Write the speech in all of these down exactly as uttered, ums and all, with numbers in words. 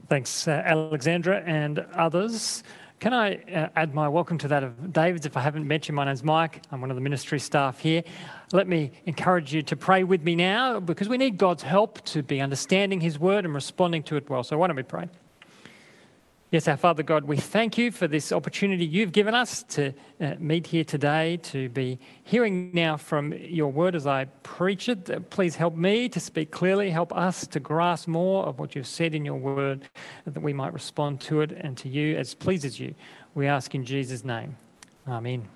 Thanks, uh, Alexandra and others. Can I uh, add my welcome to that of David's? If I haven't mentioned, my name's Mike. I'm one of the ministry staff here. Let me encourage you to pray with me now, because we need God's help to be understanding his word and responding to it well. So why don't we pray? Yes, our Father God, we thank you for this opportunity you've given us to uh, meet here today, to be hearing now from your word as I preach it. Uh, please help me to speak clearly, help us to grasp more of what you've said in your word, that we might respond to it and to you as pleases you. We ask in Jesus' name. Amen.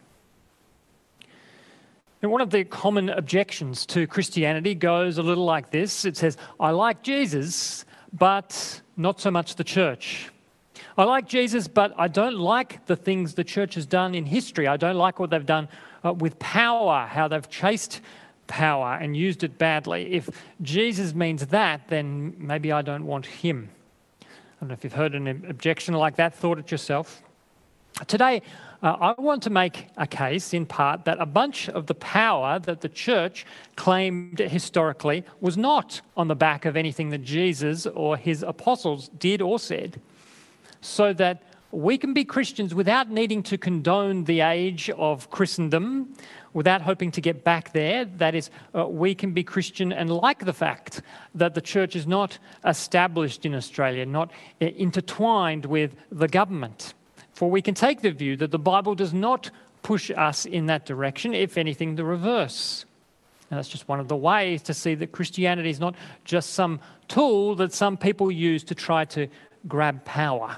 And one of the common objections to Christianity goes a little like this. It says, I like Jesus, but not so much the church. I like Jesus, but I don't like the things the church has done in history. I don't like what they've done uh, with power, how they've chased power and used it badly. If Jesus means that, then maybe I don't want him. I don't know if you've heard an objection like that, thought it yourself. Today, uh, I want to make a case, in part, that a bunch of the power that the church claimed historically was not on the back of anything that Jesus or his apostles did or said, so that we can be Christians without needing to condone the age of Christendom, without hoping to get back there. That is, uh, we can be Christian and like the fact that the church is not established in Australia, not uh, intertwined with the government. For we can take the view that the Bible does not push us in that direction, if anything, the reverse. And that's just one of the ways to see that Christianity is not just some tool that some people use to try to grab power.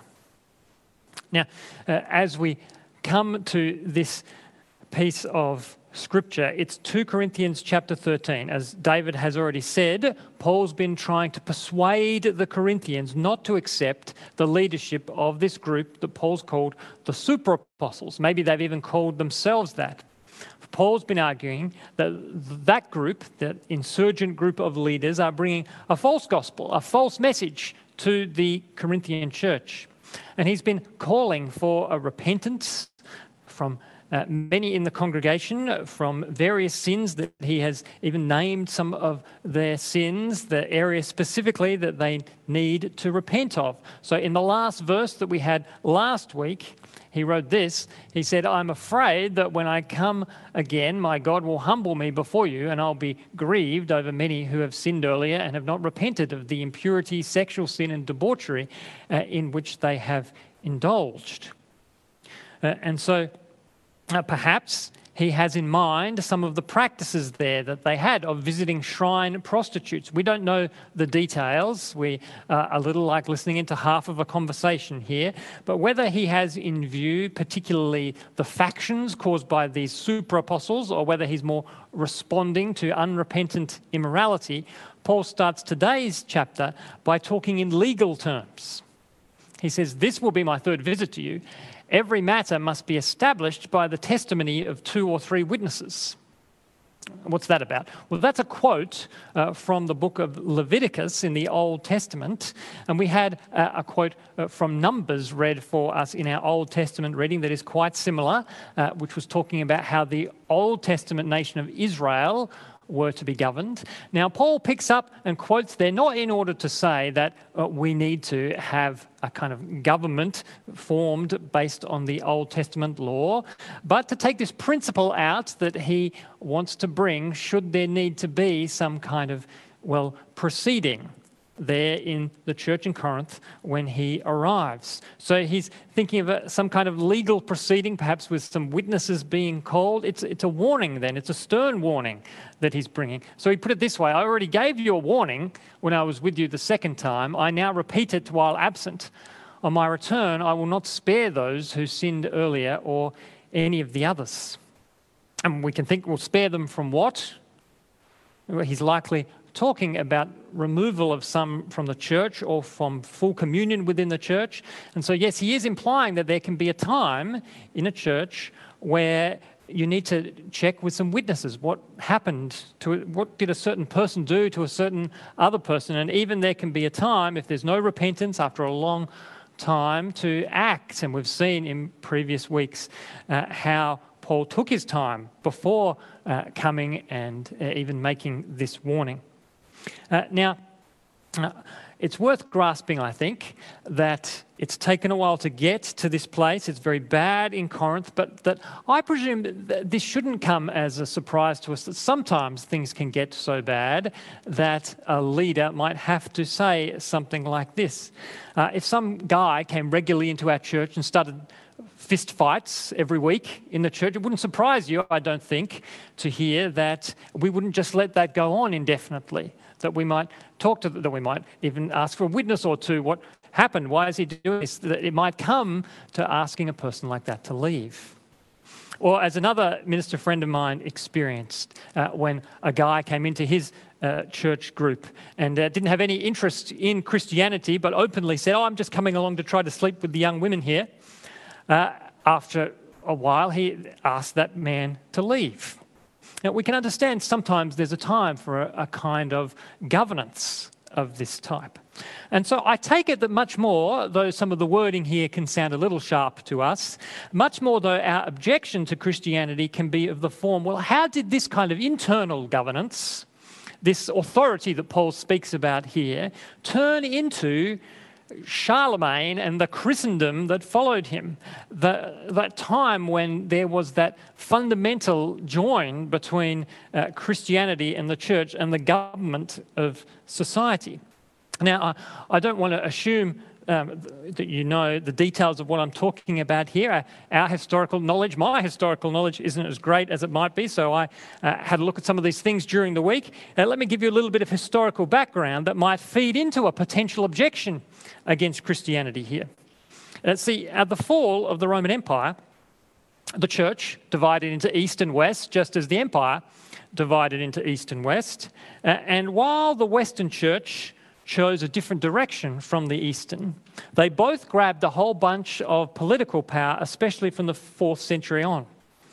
Now, uh, as we come to this piece of scripture, it's two Corinthians chapter thirteen. As David has already said, Paul's been trying to persuade the Corinthians not to accept the leadership of this group that Paul's called the super apostles. Maybe they've even called themselves that. Paul's been arguing that that group, that insurgent group of leaders, are bringing a false gospel, a false message to the Corinthian church. And he's been calling for a repentance from uh, many in the congregation, from various sins that he has even named some of their sins, the area specifically that they need to repent of. So in the last verse that we had last week, he wrote this. He said, I'm afraid that when I come again, my God will humble me before you, and I'll be grieved over many who have sinned earlier and have not repented of the impurity, sexual sin, and debauchery uh, in which they have indulged. Uh, and so uh, perhaps he has in mind some of the practices there that they had of visiting shrine prostitutes. We don't know the details. We are a little like listening into half of a conversation here. But whether he has in view particularly the factions caused by these super apostles, or whether he's more responding to unrepentant immorality, Paul starts today's chapter by talking in legal terms. He says, this will be my third visit to you. Every matter must be established by the testimony of two or three witnesses. What's that about? Well, that's a quote uh, from the book of Leviticus in the Old Testament. And we had uh, a quote uh, from Numbers read for us in our Old Testament reading that is quite similar, uh, which was talking about how the Old Testament nation of Israel were to be governed. Now, Paul picks up and quotes there, not in order to say that uh, we need to have a kind of government formed based on the Old Testament law, but to take this principle out that he wants to bring should there need to be some kind of, well, proceeding there in the church in Corinth when he arrives. So he's thinking of a, some kind of legal proceeding, perhaps with some witnesses being called. It's, it's a warning then. It's a stern warning that he's bringing. So he put it this way, I already gave you a warning when I was with you the second time. I now repeat it while absent. On my return, I will not spare those who sinned earlier or any of the others. And we can think, we'll spare them from what? Well, he's likely talking about removal of some from the church or from full communion within the church. And so, yes, he is implying that there can be a time in a church where you need to check with some witnesses what happened to it, what did a certain person do to a certain other person. And even there can be a time, if there's no repentance after a long time, to act. And we've seen in previous weeks uh, how Paul took his time before uh, coming and uh, even making this warning. Uh, now, Uh, it's worth grasping, I think, that it's taken a while to get to this place. It's very bad in Corinth, but that I presume that this shouldn't come as a surprise to us, that sometimes things can get so bad that a leader might have to say something like this. Uh, if some guy came regularly into our church and started fist fights every week in the church, it wouldn't surprise you, I don't think, to hear that we wouldn't just let that go on indefinitely, that we might talk to, that we might even ask for a witness or two. What happened? Why is he doing this? That it might come to asking a person like that to leave. Or as another minister friend of mine experienced uh, when a guy came into his uh, church group and uh, didn't have any interest in Christianity, but openly said, oh, I'm just coming along to try to sleep with the young women here. Uh, after a while, he asked that man to leave. Now, we can understand sometimes there's a time for a, a kind of governance of this type. And so I take it that much more, though some of the wording here can sound a little sharp to us, much more though our objection to Christianity can be of the form, well, how did this kind of internal governance, this authority that Paul speaks about here, turn into Charlemagne and the Christendom that followed him, the, that time when there was that fundamental join between uh, Christianity and the church and the government of society. Now, I, I don't want to assume um, that you know the details of what I'm talking about here. Our, our historical knowledge, my historical knowledge isn't as great as it might be, so I uh, had a look at some of these things during the week. Uh, let me give you a little bit of historical background that might feed into a potential objection against Christianity here. Uh, see, at the fall of the Roman Empire, the church divided into east and west, just as the empire divided into east and west. Uh, and while the Western church chose a different direction from the Eastern, they both grabbed a whole bunch of political power, especially from the fourth century on.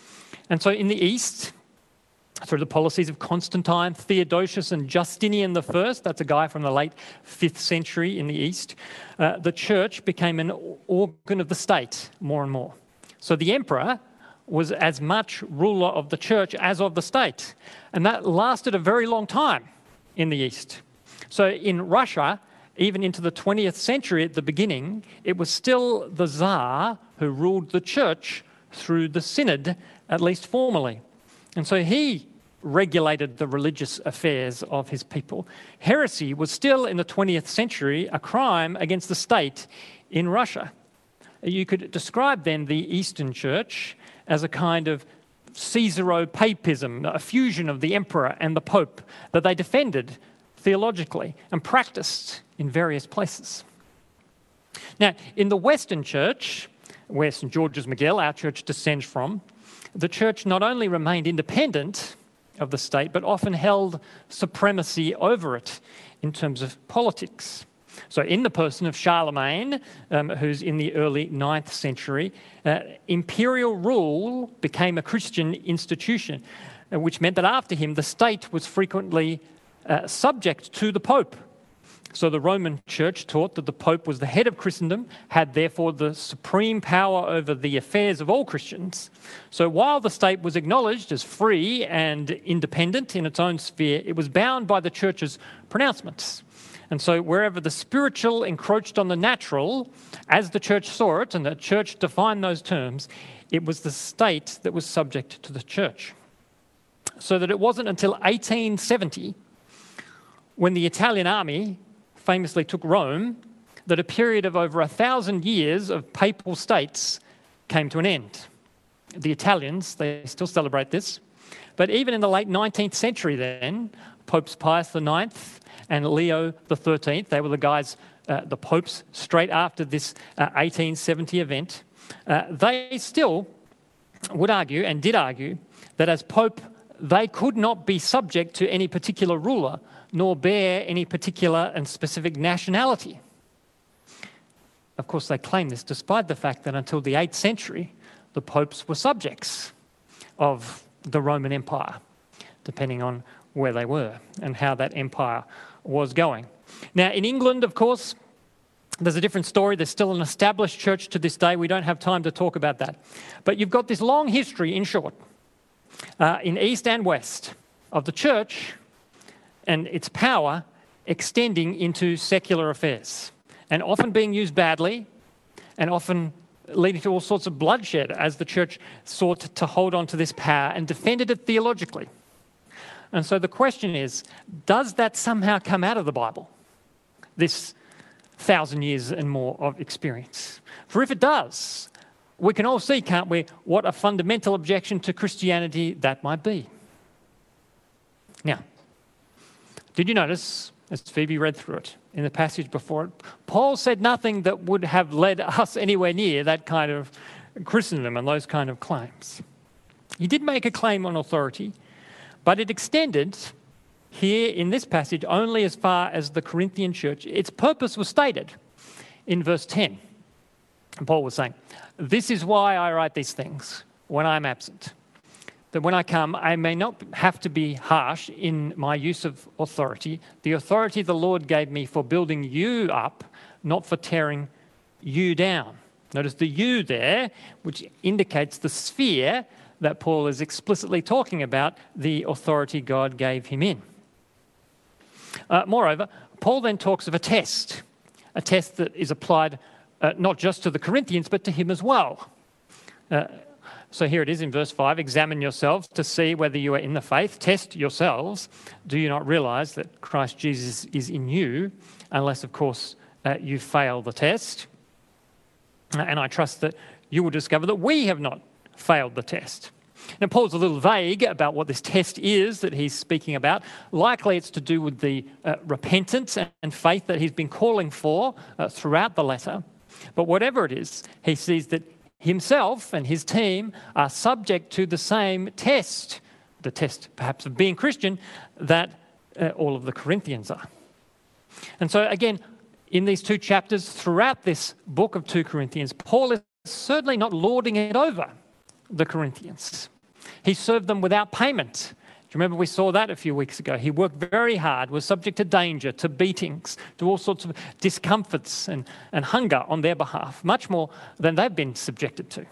And so in the East, through the policies of Constantine, Theodosius and Justinian the First, that's a guy from the late fifth century in the East, uh, the church became an organ of the state more and more. So the emperor was as much ruler of the church as of the state. And that lasted a very long time in the East. So in Russia, even into the twentieth century at the beginning, it was still the Tsar who ruled the church through the synod, at least formally. And so he regulated the religious affairs of his people. Heresy was still in the twentieth century a crime against the state in Russia. You could describe then the Eastern Church as a kind of Caesaro-papism, a fusion of the emperor and the pope that they defended theologically and practiced in various places. Now, in the Western Church, where Saint George's McGill, our church, descends from, the church not only remained independent of the state, but often held supremacy over it in terms of politics. So in the person of Charlemagne, um, who's in the early ninth century, uh, imperial rule became a Christian institution, uh, which meant that after him, the state was frequently uh, subject to the Pope. So the Roman Church taught that the Pope was the head of Christendom, had therefore the supreme power over the affairs of all Christians. So while the state was acknowledged as free and independent in its own sphere, it was bound by the Church's pronouncements. And so wherever the spiritual encroached on the natural, as the Church saw it, and the Church defined those terms, it was the state that was subject to the Church. So that it wasn't until eighteen seventy, when the Italian army famously took Rome, that a period of over a thousand years of papal states came to an end. The Italians, they still celebrate this. But even in the late nineteenth century then, Popes Pius the Ninth and Leo the Thirteenth, they were the guys, uh, the popes, straight after this uh, eighteen seventy event, uh, they still would argue, and did argue, that as Pope, they could not be subject to any particular ruler, nor bear any particular and specific nationality. Of course, they claim this despite the fact that until the eighth century, the popes were subjects of the Roman Empire, depending on where they were and how that empire was going. Now, in England, of course, there's a different story. There's still an established church to this day. We don't have time to talk about that. But you've got this long history, in short, uh, in East and West, of the church and its power extending into secular affairs and often being used badly and often leading to all sorts of bloodshed as the church sought to hold on to this power and defended it theologically. And so the question is, does that somehow come out of the Bible, this thousand years and more of experience? For if it does, we can all see, can't we, what a fundamental objection to Christianity that might be. Now, did you notice, as Phoebe read through it, in the passage before it, Paul said nothing that would have led us anywhere near that kind of Christendom and those kind of claims. He did make a claim on authority, but it extended here in this passage only as far as the Corinthian church. Its purpose was stated in verse ten. And Paul was saying, "This is why I write these things when I'm absent, that when I come, I may not have to be harsh in my use of authority, the authority the Lord gave me for building you up, not for tearing you down." Notice the you there, which indicates the sphere that Paul is explicitly talking about, the authority God gave him in. Uh, moreover, Paul then talks of a test, a test that is applied uh, not just to the Corinthians, but to him as well. Uh, So here it is in verse five, "Examine yourselves to see whether you are in the faith. Test yourselves. Do you not realize that Christ Jesus is in you, unless, of course, uh, you fail the test? And I trust that you will discover that we have not failed the test." Now, Paul's a little vague about what this test is that he's speaking about. Likely it's to do with the uh, repentance and faith that he's been calling for uh, throughout the letter. But whatever it is, he sees that himself and his team are subject to the same test, the test perhaps of being Christian, that uh, all of the Corinthians are. And so again, in these two chapters, throughout this book of Second Corinthians, Paul is certainly not lording it over the Corinthians. He served them without payment. Do you remember we saw that a few weeks ago? He worked very hard, was subject to danger, to beatings, to all sorts of discomforts and, and hunger on their behalf, much more than they've been subjected to.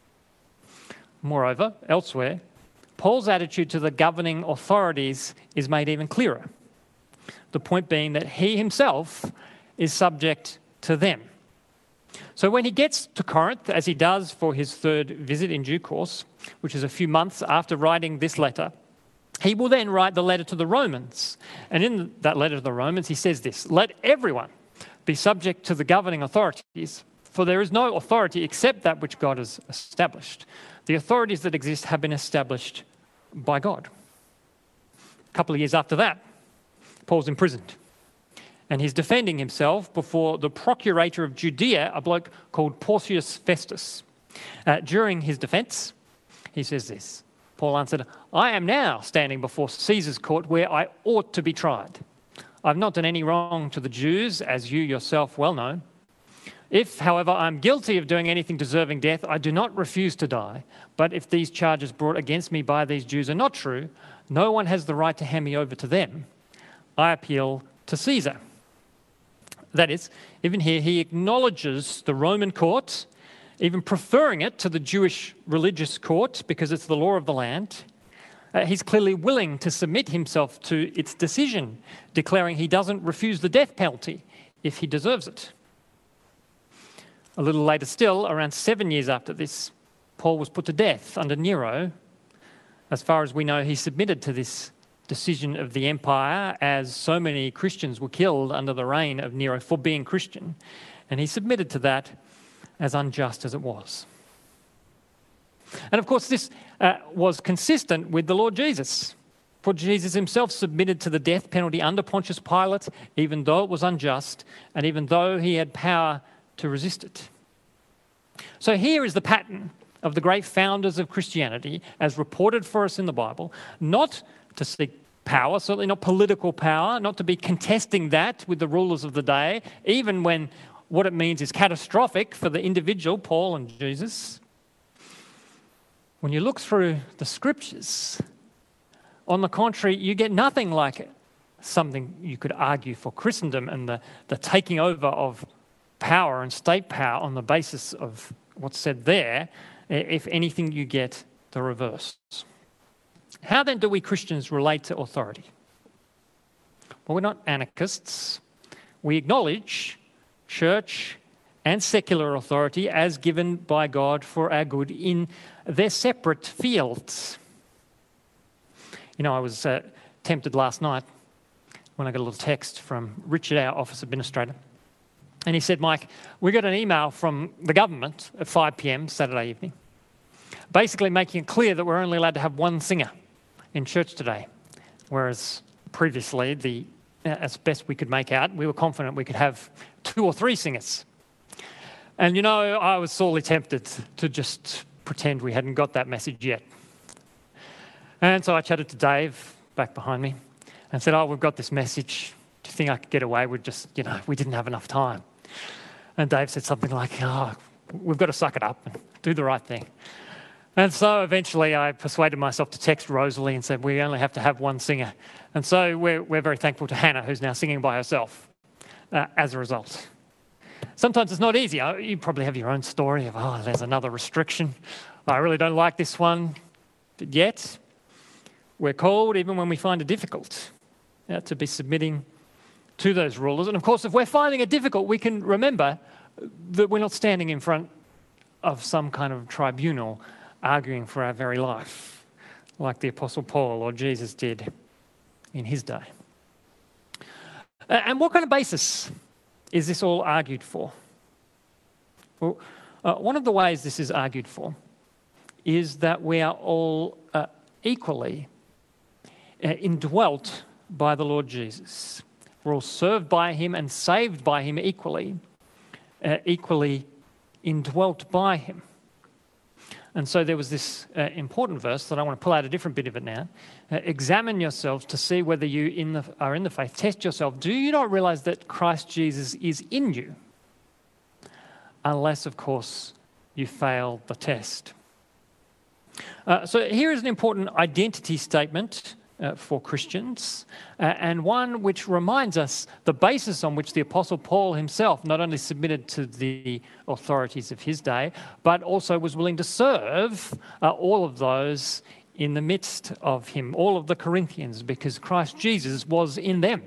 Moreover, elsewhere, Paul's attitude to the governing authorities is made even clearer. The point being that he himself is subject to them. So when he gets to Corinth, as he does for his third visit in due course, which is a few months after writing this letter, he will then write the letter to the Romans. And in that letter to the Romans, he says this: "Let everyone be subject to the governing authorities, for there is no authority except that which God has established. The authorities that exist have been established by God." A couple of years after that, Paul's imprisoned. And he's defending himself before the procurator of Judea, a bloke called Porcius Festus. Uh, during his defence, he says this: Paul answered, "I am now standing before Caesar's court where I ought to be tried. I've not done any wrong to the Jews, as you yourself well know. If, however, I am guilty of doing anything deserving death, I do not refuse to die. But if these charges brought against me by these Jews are not true, no one has the right to hand me over to them. I appeal to Caesar." That is, even here, he acknowledges the Roman court, even preferring it to the Jewish religious court because it's the law of the land. Uh, he's clearly willing to submit himself to its decision, declaring he doesn't refuse the death penalty if he deserves it. A little later still, around seven years after this, Paul was put to death under Nero. As far as we know, he submitted to this decision of the empire, as so many Christians were killed under the reign of Nero for being Christian. And he submitted to that, as unjust as it was. And of course, this uh, was consistent with the Lord Jesus. For Jesus himself submitted to the death penalty under Pontius Pilate, even though it was unjust, and even though he had power to resist it. So here is the pattern of the great founders of Christianity, as reported for us in the Bible, not to seek power, certainly not political power, not to be contesting that with the rulers of the day, even when what it means is catastrophic for the individual, Paul and Jesus. When you look through the scriptures, on the contrary, you get nothing like it. Something you could argue for Christendom and the, the taking over of power and state power on the basis of what's said there. If anything, you get the reverse. How then do we Christians relate to authority? Well, we're not anarchists. We acknowledge church and secular authority as given by God for our good in their separate fields. You know, I was uh, tempted last night when I got a little text from Richard, our office administrator. And he said, Mike, we got an email from the government at five p.m. Saturday evening, basically making it clear that we're only allowed to have one singer in church today, whereas previously, the as best we could make out, we were confident we could have two or three singers. And you know, I was sorely tempted to just pretend we hadn't got that message yet. And so I chatted to Dave back behind me and said, oh, we've got this message. Do you think I could get away with just, you know, we didn't have enough time? And Dave said something like, oh, we've got to suck it up and do the right thing. And so eventually I persuaded myself to text Rosalie and said, we only have to have one singer. And so we're, we're very thankful to Hannah, who's now singing by herself uh, as a result. Sometimes it's not easy. You probably have your own story of, oh, there's another restriction. I really don't like this one. But yet, we're called, even when we find it difficult, uh, to be submitting to those rulers. And of course, if we're finding it difficult, we can remember that we're not standing in front of some kind of tribunal arguing for our very life, like the Apostle Paul or Jesus did in his day. And what kind of basis is this all argued for? Well, uh, one of the ways this is argued for is that we are all uh, equally uh, indwelt by the Lord Jesus. We're all served by him and saved by him equally, uh, equally indwelt by him. And so there was this uh, important verse that I want to pull out a different bit of it now. Uh, examine yourselves to see whether you in the, are in the faith. Test yourself. Do you not realize that Christ Jesus is in you? Unless, of course, you fail the test. Uh, so here is an important identity statement uh, for Christians, uh, and one which reminds us the basis on which the Apostle Paul himself not only submitted to the authorities of his day, but also was willing to serve uh, all of those in the midst of him, all of the Corinthians, because Christ Jesus was in them.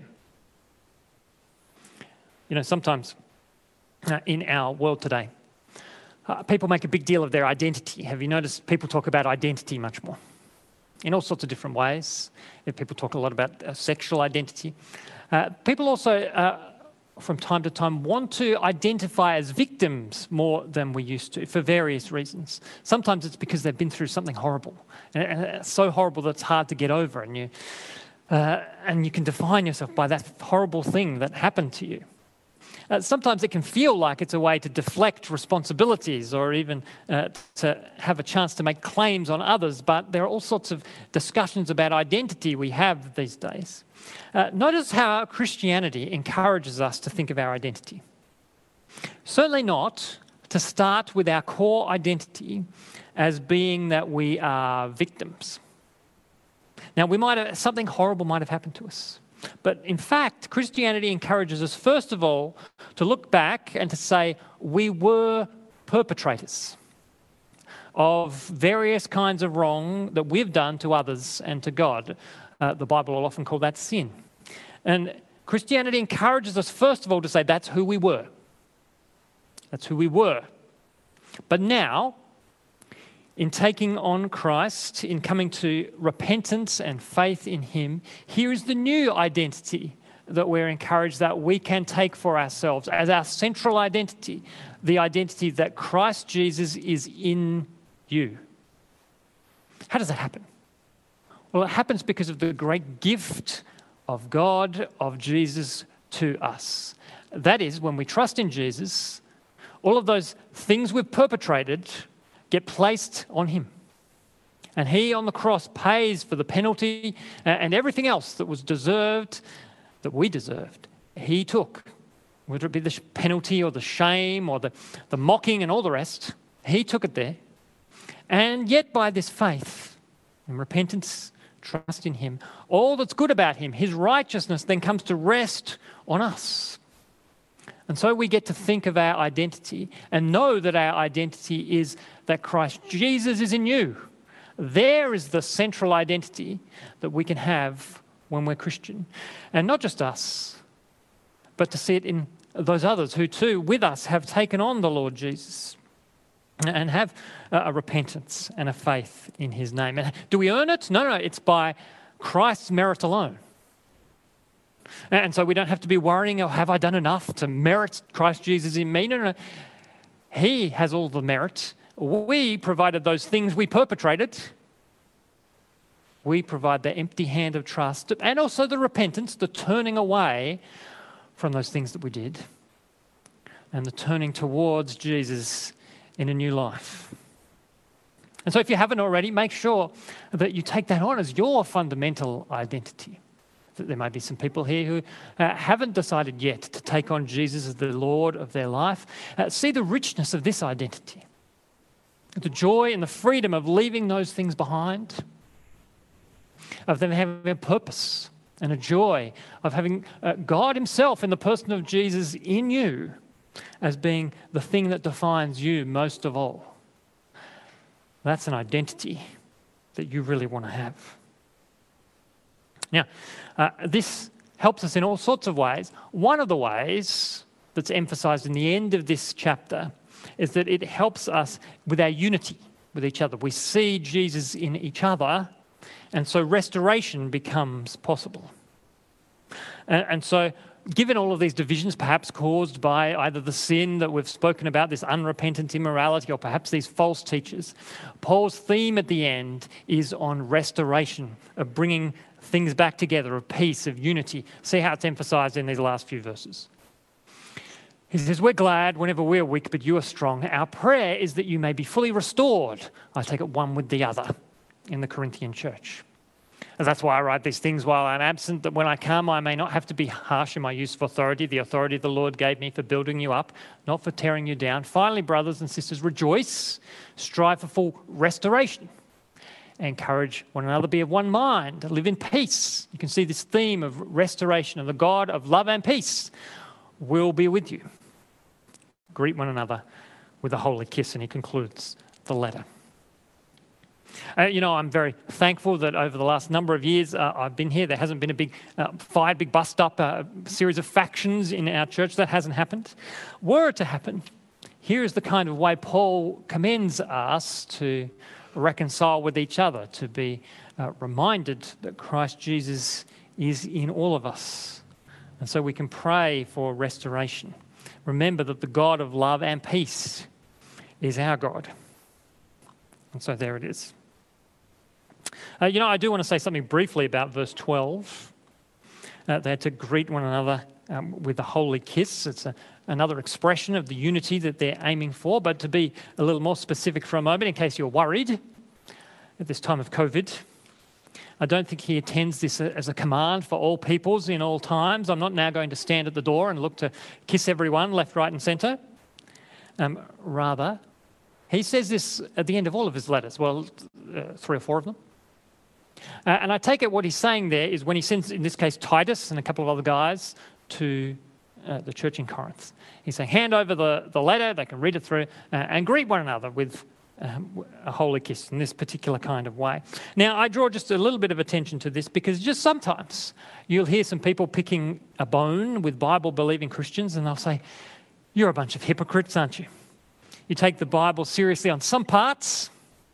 You know, sometimes uh, in our world today, uh, people make a big deal of their identity. Have you noticed people talk about identity much more? In all sorts of different ways. People talk a lot about uh, sexual identity. Uh, people also, uh, from time to time, want to identify as victims more than we used to for various reasons. Sometimes it's because they've been through something horrible, and uh, so horrible that it's hard to get over, and you, uh, and you can define yourself by that horrible thing that happened to you. Uh, sometimes it can feel like it's a way to deflect responsibilities or even uh, to have a chance to make claims on others, but there are all sorts of discussions about identity we have these days. Uh, notice how Christianity encourages us to think of our identity. Certainly not to start with our core identity as being that we are victims. Now, we might have, something horrible might have happened to us. But in fact, Christianity encourages us, first of all, to look back and to say we were perpetrators of various kinds of wrong that we've done to others and to God. Uh, the Bible will often call that sin. And Christianity encourages us, first of all, to say that's who we were. That's who we were. But now, in taking on Christ, in coming to repentance and faith in him, here is the new identity that we're encouraged that we can take for ourselves as our central identity, the identity that Christ Jesus is in you. How does that happen? Well, it happens because of the great gift of God, of Jesus to us. That is, when we trust in Jesus, all of those things we've perpetrated get placed on him. And he on the cross pays for the penalty and everything else that was deserved, that we deserved. He took, whether it be the penalty or the shame or the, the mocking and all the rest, he took it there. And yet by this faith and repentance, trust in him, all that's good about him, his righteousness then comes to rest on us. And so we get to think of our identity and know that our identity is that Christ Jesus is in you. There is the central identity that we can have when we're Christian. And not just us, but to see it in those others who too, with us, have taken on the Lord Jesus and have a repentance and a faith in his name. And do we earn it? No, no, it's by Christ's merit alone. And so we don't have to be worrying, oh, have I done enough to merit Christ Jesus in me? No, no, no. He has all the merit. We provided those things we perpetrated. We provide the empty hand of trust and also the repentance, the turning away from those things that we did and the turning towards Jesus in a new life. And so if you haven't already, make sure that you take that on as your fundamental identity. That there may be some people here who uh, haven't decided yet to take on Jesus as the Lord of their life. Uh, see the richness of this identity. The joy and the freedom of leaving those things behind. Of them having a purpose and a joy of having uh, God himself in the person of Jesus in you as being the thing that defines you most of all. That's an identity that you really want to have. Now, uh, this helps us in all sorts of ways. One of the ways that's emphasized in the end of this chapter is that it helps us with our unity with each other. We see Jesus in each other, and so restoration becomes possible. And, and so given all of these divisions, perhaps caused by either the sin that we've spoken about, this unrepentant immorality, or perhaps these false teachers, Paul's theme at the end is on restoration, of bringing things back together, of peace, of unity. See how it's emphasized in these last few verses. He says, we're glad whenever we're weak, but you are strong. Our prayer is that you may be fully restored. I take it one with the other in the Corinthian church. And that's why I write these things while I'm absent, that when I come, I may not have to be harsh in my use of authority, the authority the Lord gave me for building you up, not for tearing you down. Finally, brothers and sisters, rejoice, strive for full restoration, encourage one another, be of one mind, live in peace. You can see this theme of restoration, and the God of love and peace will be with you. Greet one another with a holy kiss, and he concludes the letter. Uh, you know, I'm very thankful that over the last number of years uh, I've been here, there hasn't been a big uh, fight, big bust-up, uh, series of factions in our church. That hasn't happened. Were it to happen, here is the kind of way Paul commends us to reconcile with each other, to be uh, reminded that Christ Jesus is in all of us. And so we can pray for restoration. Remember that the God of love and peace is our God. And so there it is. Uh, you know, I do want to say something briefly about verse twelve. Uh, they're to greet one another um, with a holy kiss. It's a, another expression of the unity that they're aiming for. But to be a little more specific for a moment, in case you're worried at this time of COVID, I don't think he intends this as a command for all peoples in all times. I'm not now going to stand at the door and look to kiss everyone left, right and centre. Um, rather, he says this at the end of all of his letters, well, uh, three or four of them. Uh, and I take it what he's saying there is when he sends, in this case, Titus and a couple of other guys to uh, the church in Corinth. He's saying, hand over the, the letter, they can read it through, uh, and greet one another with um, a holy kiss in this particular kind of way. Now, I draw just a little bit of attention to this because just sometimes you'll hear some people picking a bone with Bible-believing Christians, and they'll say, you're a bunch of hypocrites, aren't you? You take the Bible seriously on some parts,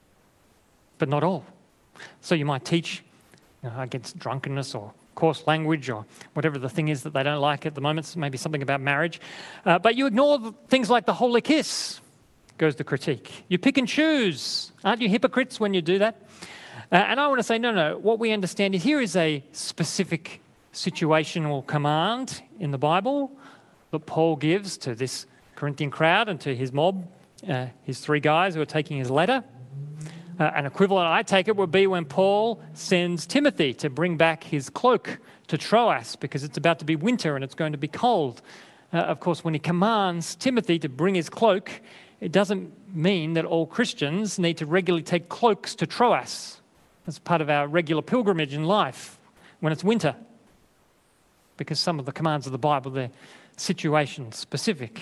but not all. So you might teach you know, against drunkenness or coarse language or whatever the thing is that they don't like at the moment, maybe something about marriage. Uh, but you ignore the things like the holy kiss, goes the critique. You pick and choose. Aren't you hypocrites when you do that? Uh, and I want to say, no, no, what we understand is here is a specific situational command in the Bible that Paul gives to this Corinthian crowd and to his mob, uh, his three guys who are taking his letter. Uh, an equivalent, I take it, would be when Paul sends Timothy to bring back his cloak to Troas because it's about to be winter and it's going to be cold. Uh, of course, when he commands Timothy to bring his cloak, it doesn't mean that all Christians need to regularly take cloaks to Troas. That's part of our regular pilgrimage in life when it's winter. Because some of the commands of the Bible, they're situation specific.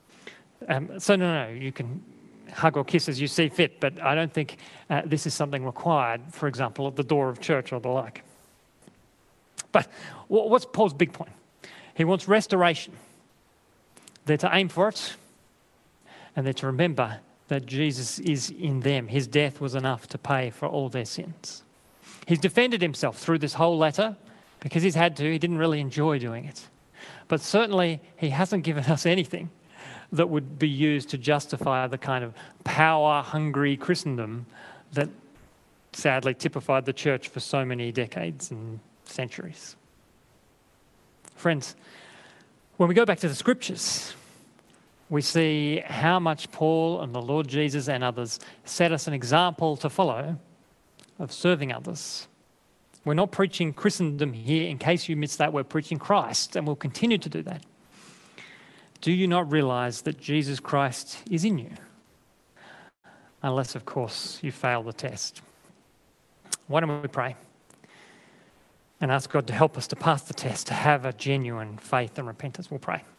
Um, so no, no, you can hug or kiss as you see fit, but I don't think uh, this is something required, for example, at the door of church or the like. But what's Paul's big point? He wants restoration. They're to aim for it, and they're to remember that Jesus is in them. His death was enough to pay for all their sins. He's defended himself through this whole letter because he's had to. He didn't really enjoy doing it. But certainly he hasn't given us anything that would be used to justify the kind of power-hungry Christendom that sadly typified the church for so many decades and centuries. Friends, when we go back to the scriptures, we see how much Paul and the Lord Jesus and others set us an example to follow of serving others. We're not preaching Christendom here. In case you missed that, we're preaching Christ, and we'll continue to do that. Do you not realize that Jesus Christ is in you? Unless, of course, you fail the test. Why don't we pray and ask God to help us to pass the test, to have a genuine faith and repentance? We'll pray.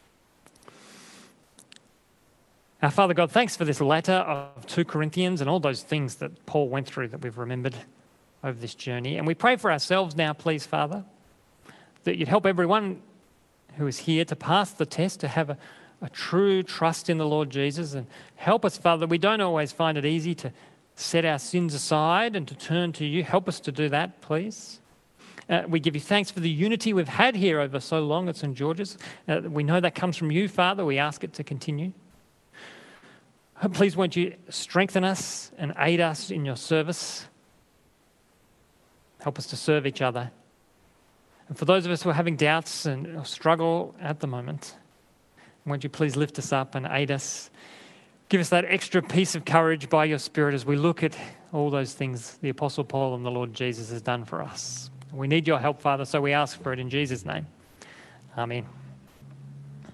Our Father God, thanks for this letter of Second Corinthians and all those things that Paul went through that we've remembered over this journey. And we pray for ourselves now, please, Father, that you'd help everyone who is here to pass the test, to have a, a true trust in the Lord Jesus, and help us, Father. We don't always find it easy to set our sins aside and to turn to you. Help us to do that, please. Uh, we give you thanks for the unity we've had here over so long at St George's. Uh, we know that comes from you, Father. We ask it to continue. Please won't you strengthen us and aid us in your service. Help us to serve each other. And for those of us who are having doubts and struggle at the moment, won't you please lift us up and aid us? Give us that extra piece of courage by your Spirit as we look at all those things the Apostle Paul and the Lord Jesus has done for us. We need your help, Father, so we ask for it in Jesus' name. Amen.